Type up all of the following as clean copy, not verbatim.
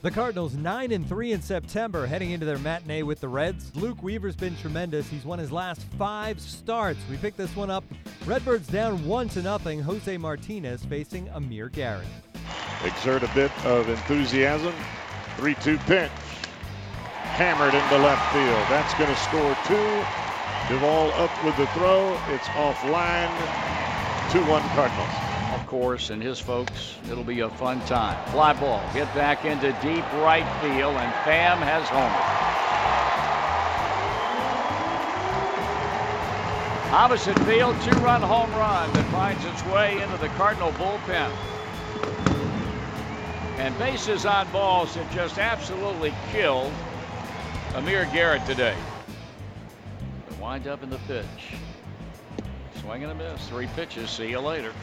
The Cardinals 9-3 in September, heading into their matinee with the Reds. Luke Weaver's been tremendous. He's won his last 5 starts. We picked this one up. Redbirds down 1-0. Jose Martinez facing Amir Garrett. Exert a bit of enthusiasm. 3-2 pitch. Hammered into left field. That's going to score 2. Duvall up with the throw. It's offline. 2-1 Cardinals. Of course, and his folks, it'll be a fun time. Fly ball hit back into deep right field, and Pham has homered. Opposite field, 2-run home run that finds its way into the Cardinal bullpen. And bases on balls that just absolutely killed Amir Garrett today. The wind up in the pitch. Swing and a miss. 3 pitches. See you later.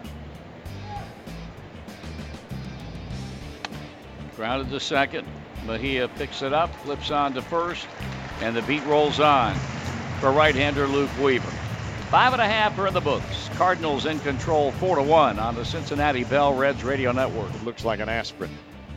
Grounded to second. Mejia picks it up, flips on to first, and the beat rolls on for right-hander Luke Weaver. 5.5 are in the books. Cardinals in control 4-1 on the Cincinnati Bell Reds Radio Network. It looks like an aspirin.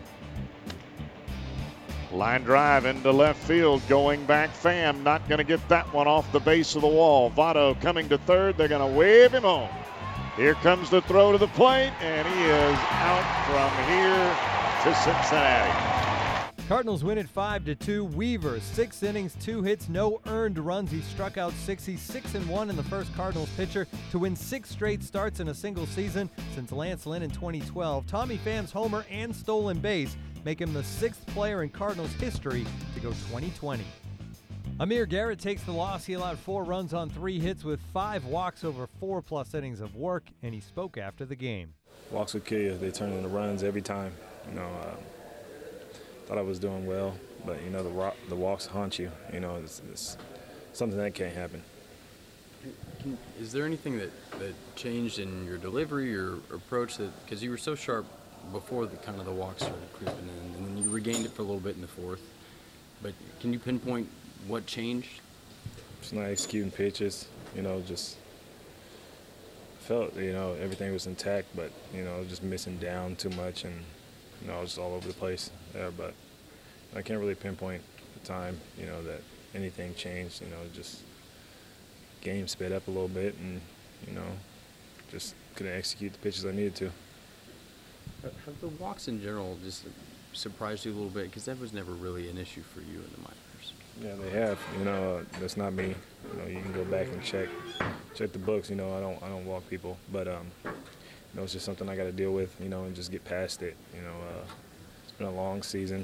Line drive into left field, going back. Pham not going to get that one off the base of the wall. Votto coming to third. They're going to wave him home. Here comes the throw to the plate, and he is out from here to Cincinnati. Cardinals win it 5-2. Weaver, 6 innings, 2 hits, no earned runs. He struck out 6. He's 6-1 in the first Cardinals pitcher to win 6 straight starts in a single season since Lance Lynn in 2012. Tommy Pham's homer and stolen base make him the 6th player in Cardinals history to go 20-20. Amir Garrett takes the loss. He allowed 4 runs on 3 hits with 5 walks over 4+ innings of work, and he spoke after the game. Walks will kill you. They turn into runs every time. Thought I was doing well, but the walks haunt you. It's something that can't happen. Is there anything that changed in your delivery or approach because you were so sharp before the walks started creeping in, and then you regained it for a little bit in the 4th? But can you pinpoint what changed? Just not executing pitches. Just felt everything was intact, but just missing down too much, and I was all over the place there. But I can't really pinpoint the time that anything changed. Just game sped up a little bit, and just couldn't execute the pitches I needed to. Have the walks in general just surprised you a little bit? Because that was never really an issue for you in the minors. Yeah, they have. That's not me. You can go back and check the books. I don't walk people, but it's just something I got to deal with. And just get past it. It's been a long season.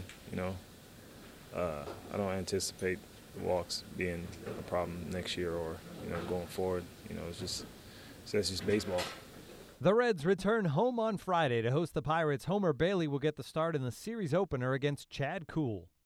I don't anticipate walks being a problem next year or going forward. That's just baseball. The Reds return home on Friday to host the Pirates. Homer Bailey will get the start in the series opener against Chad Kuhl.